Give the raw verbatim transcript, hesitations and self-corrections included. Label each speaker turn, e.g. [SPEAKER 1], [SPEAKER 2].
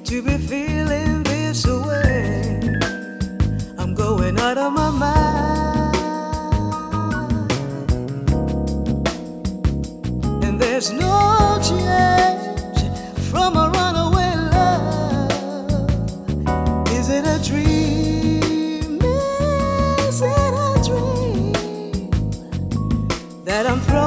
[SPEAKER 1] to be feeling this way. I'm going out of my mind, and there's no change from a runaway love. Is it a dream? Is it a dream that I'm throwing